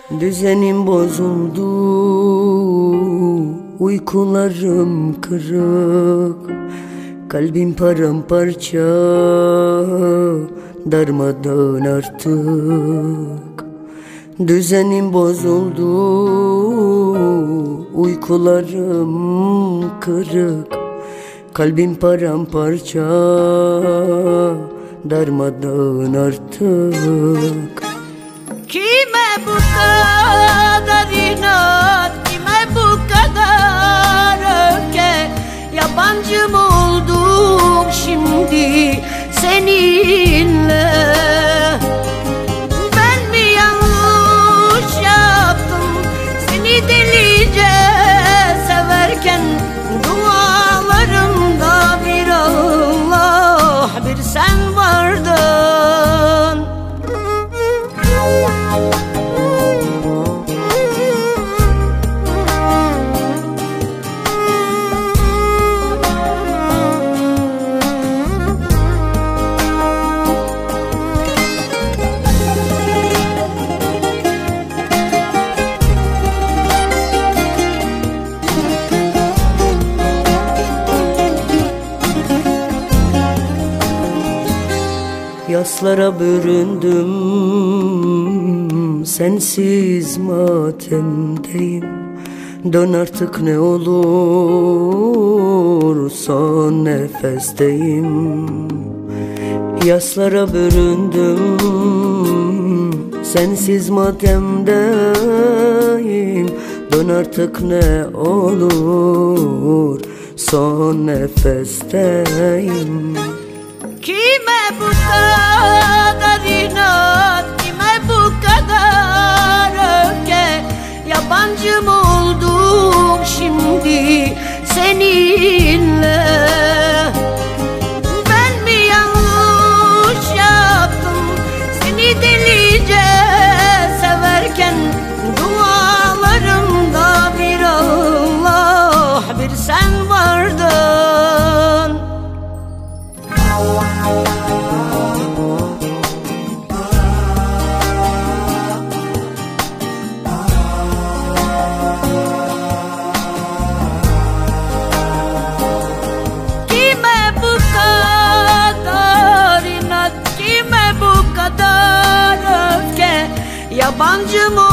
Düzenim bozuldu, uykularım kırık, kalbim paramparça, darmadağın artık. Düzenim bozuldu, uykularım kırık, kalbim paramparça, darmadağın artık. Kime bu kadar inat, kime bu kadar öfke? Yabancı mı oldum şimdi seninle? Ben mi yanlış yaptım seni delice severken? Dualarımda bir Allah, bir sen vardın. Yaslara büründüm, sensiz matemdeyim. Dön artık ne olur, son nefesteyim. Yaslara büründüm, sensiz matemdeyim. Dön artık ne olur, son nefesteyim. Kime bu kadar inat, kime bu kadar öfke? Yabancı mı oldum şimdi seninle? Ben mi yanlış yaptım seni delice severken? Dualarımda bir Allah, bir sen vardın. Kime bu kadar inat, kime bu kadar öfke? Yabancı mı